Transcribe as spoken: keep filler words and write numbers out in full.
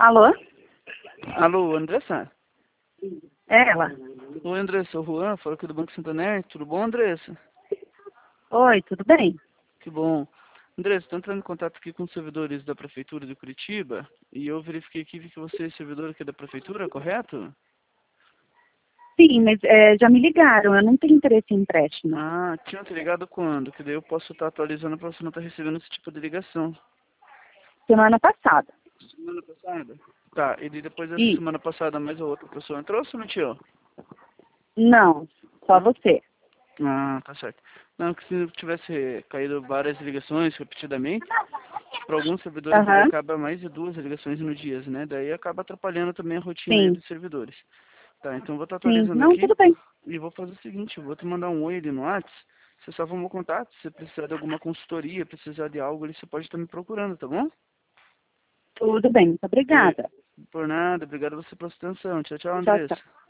Alô? Alô, Andressa? É ela. Oi, Andressa, o Juan, fala aqui do Banco Santander. Tudo bom, Andressa? Oi, tudo bem? Que bom. Andressa, estou entrando em contato aqui com os servidores da Prefeitura de Curitiba e eu verifiquei aqui que você é servidor aqui da Prefeitura, correto? Sim, mas é, já me ligaram, eu não tenho interesse em empréstimo. Ah, tinha te ligado quando? Que daí eu posso estar atualizando para você não estar recebendo esse tipo de ligação. Semana passada. Semana passada? Tá, e daí depois dessa E semana passada mais a outra pessoa entrou ou somente não, só você. Ah, tá certo. Não, que se tivesse caído várias ligações repetidamente, para alguns servidores ele Aham, acaba mais de duas ligações no dia, né? Daí acaba atrapalhando também a rotina aí sim, dos servidores. Tá, então eu vou estar sim. atualizando Não, aqui tudo bem. e vou fazer o seguinte, eu vou te mandar um oi ali no WhatsApp, você salva o meu contato, se você precisar de alguma consultoria, precisar de algo ali, você pode estar me procurando, tá bom? Tudo bem, muito Be- obrigada. Por nada, obrigado a você pela sua atenção. Tchau, tchau, Tchau, tchau. Andressa.